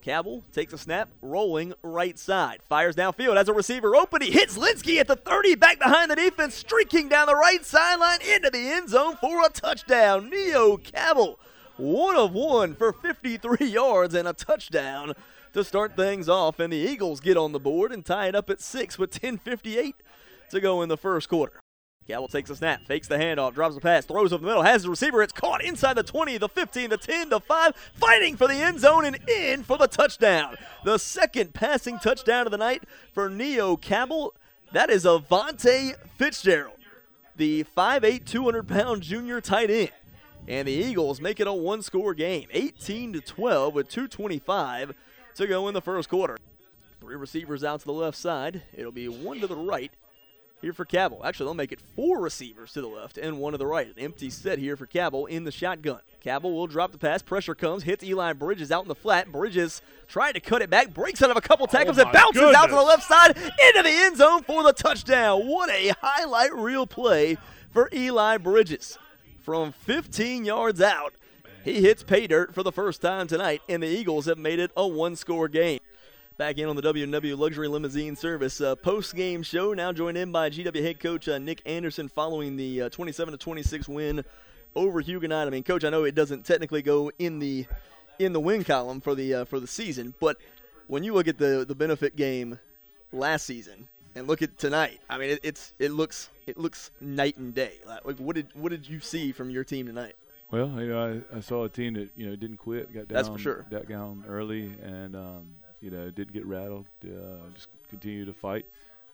Cabell takes a snap, rolling right side. Fires downfield as a receiver open. He hits Linsky at the 30, back behind the defense, streaking down the right sideline into the end zone for a touchdown. Neo Cabell, 1 of 1 for 53 yards and a touchdown to start things off. And the Eagles get on the board and tie it up at 6 with 10:58 to go in the first quarter. Cabell takes a snap, fakes the handoff, drops the pass, throws over the middle, has the receiver. It's caught inside the 20, the 15, the 10, the 5, fighting for the end zone and in for the touchdown. The second passing touchdown of the night for Neo Cabell. That is Avante Fitzgerald, the 5'8", 200-pound junior tight end. And the Eagles make it a one-score game, 18-12 with 2:25 to go in the first quarter. 3 receivers out to the left side. It'll be 1 to the right here for Cabell. Actually, they'll make it 4 receivers to the left and 1 to the right. An empty set here for Cabell in the shotgun. Cabell will drop the pass. Pressure comes. Hits Eli Bridges out in the flat. Bridges tried to cut it back. Breaks out of a couple tackles and bounces out to the left side into the end zone for the touchdown. What a highlight reel play for Eli Bridges. From 15 yards out, he hits pay dirt for the first time tonight, and the Eagles have made it a one-score game. Back in on the W&W Luxury Limousine Service post-game show, now joined in by GW head coach Nick Anderson following the 27-26 win over Huguenot. I mean, Coach, I know it doesn't technically go in the win column for the season, but when you look at the benefit game last season and look at tonight, I mean, it looks night and day. Like, what did you see from your team tonight? Well, I saw a team that didn't quit, got down, that's for sure, got down early, and didn't get rattled, just continue to fight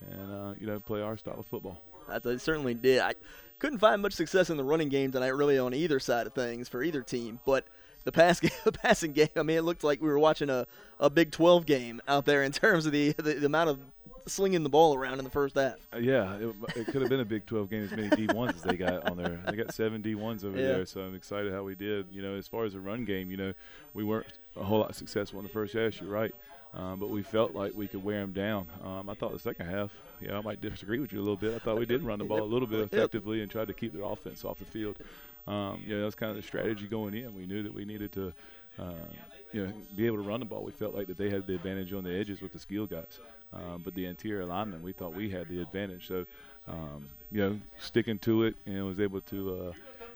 and, play our style of football. They certainly did. I couldn't find much success in the running game tonight really on either side of things for either team, but the passing game, I mean, it looked like we were watching a Big 12 game out there in terms of the amount of slinging the ball around in the first half. Yeah, it could have been a Big 12 game, as many D1s as they got on there. They got 7 D1s over there, so I'm excited how we did. As far as the run game, we weren't a whole lot successful in the first half, you're right. But we felt like we could wear them down. I thought the second half, I might disagree with you a little bit. I thought we did run the ball a little bit effectively and tried to keep their offense off the field. That was kind of the strategy going in. We knew that we needed to, be able to run the ball. We felt like that they had the advantage on the edges with the skill guys. But the interior alignment, we thought we had the advantage. So, sticking to it and was able to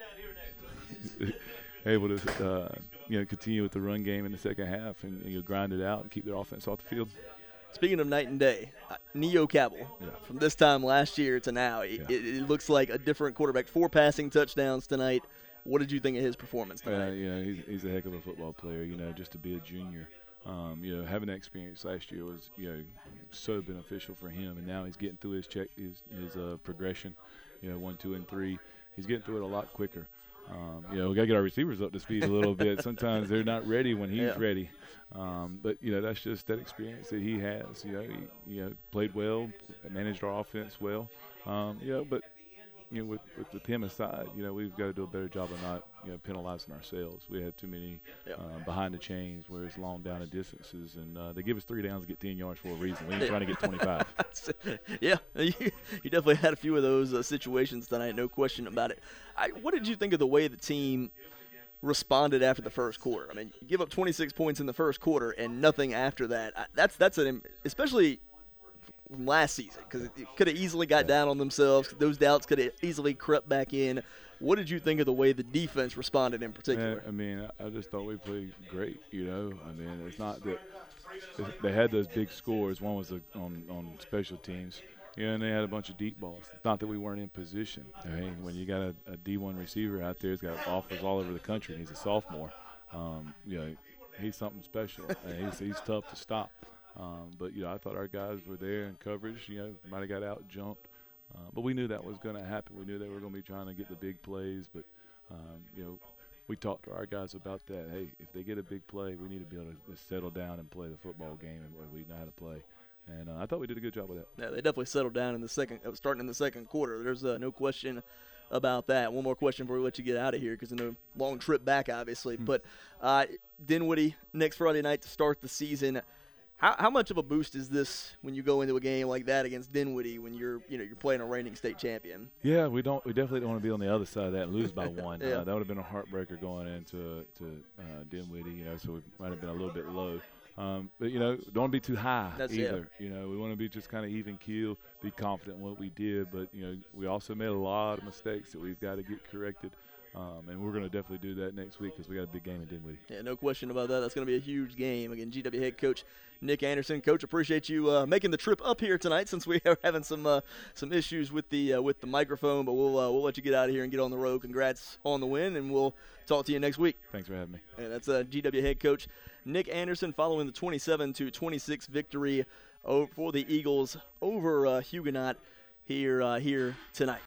continue with the run game in the second half and grind it out and keep their offense off the field. Speaking of night and day, Neo Cabell, from this time last year to now, it looks like a different quarterback. 4 passing touchdowns tonight. What did you think of his performance tonight? He's a heck of a football player, just to be a junior. Having that experience last year was, so beneficial for him, and now he's getting through his progression, 1, 2, and 3. He's getting through it a lot quicker. We got to get our receivers up to speed a little bit. Sometimes they're not ready when he's ready. But that's just that experience that he has. He played well, managed our offense well. But with him aside, we've got to do a better job of not penalizing ourselves. We had too many behind the chains where it's long down and distances, and they give us 3 downs to get 10 yards for a reason. We ain't trying to get 25. Yeah, you definitely had a few of those situations tonight, no question about it. What did you think of the way the team responded after the first quarter? I mean, you give up 26 points in the first quarter and nothing after that. That's especially from last season, because it could have easily got down on themselves. Those doubts could have easily crept back in. What did you think of the way the defense responded in particular? I just thought we played great, It's not that they had those big scores. One was on special teams, and they had a bunch of deep balls. It's not that we weren't in position. When you got a D1 receiver out there, he's got offers all over the country, and he's a sophomore. He's something special. He's tough to stop. But I thought our guys were there in coverage. Might have got out jumped, but we knew that was going to happen. We knew they were going to be trying to get the big plays. But we talked to our guys about that. Hey, if they get a big play, we need to be able to settle down and play the football game and we know how to play. And I thought we did a good job with that. Yeah, they definitely settled down in starting in the second quarter. There's no question about that. One more question before we let you get out of here, because I know long trip back, obviously. But Dinwiddie next Friday night to start the season. How much of a boost is this when you go into a game like that against Dinwiddie when you're playing a reigning state champion? Yeah, we definitely don't want to be on the other side of that and lose by 1. That would have been a heartbreaker going into Dinwiddie. So we might have been a little bit low. But, don't want to be too high either. Yeah. We want to be just kind of even keel, be confident in what we did. But, we also made a lot of mistakes that we've got to get corrected. And we're going to definitely do that next week because we got a big game in Dinwiddie. Yeah, no question about that. That's going to be a huge game. Again, GW head coach Nick Anderson. Coach, appreciate you making the trip up here tonight since we are having some issues with the microphone. But we'll let you get out of here and get on the road. Congrats on the win, and we'll talk to you next week. Thanks for having me. And that's GW head coach Nick Anderson following the 27-26 victory for the Eagles over Huguenot here tonight.